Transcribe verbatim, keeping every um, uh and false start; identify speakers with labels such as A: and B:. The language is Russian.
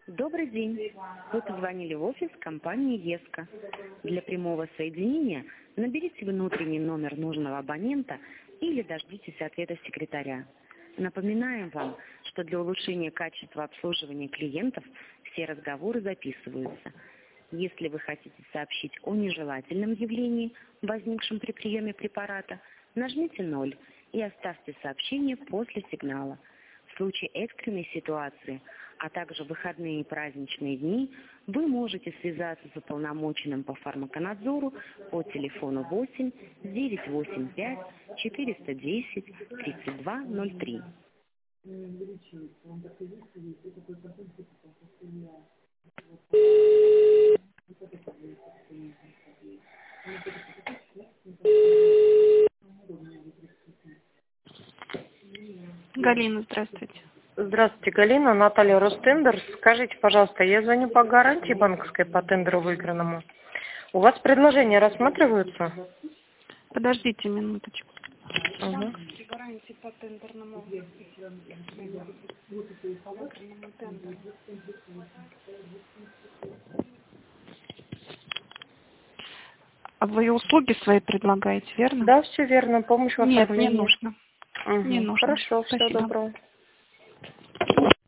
A: Добрый день. Вы позвонили в офис компании ЕСКО. Для прямого соединения наберите внутренний номер нужного абонента или дождитесь ответа секретаря. Напоминаем вам, что для улучшения качества обслуживания клиентов все разговоры записываются. Если вы хотите сообщить о нежелательном явлении, возникшем при приеме препарата, нажмите ноль и оставьте сообщение после сигнала. В случае экстренной ситуации, а также в выходные и праздничные дни, вы можете связаться с уполномоченным по фармаконадзору по телефону восемь девятьсот восемьдесят пять четыреста десять тридцать два ноль три.
B: Галина, здравствуйте.
C: Здравствуйте, Галина. Наталья Ростендер. Скажите, пожалуйста, я звоню по гарантии банковской по тендеру выигранному. У вас предложения рассматриваются?
B: Подождите минуточку.
C: Угу.
B: Гарантии по тендерному. А вы услуги свои предлагаете, верно?
C: Да, все верно. Помощь в
B: Нет,
C: оформлении.
B: не нужно.
C: Угу.
B: Не нужно.
C: Хорошо, всего
B: Спасибо.
C: доброго.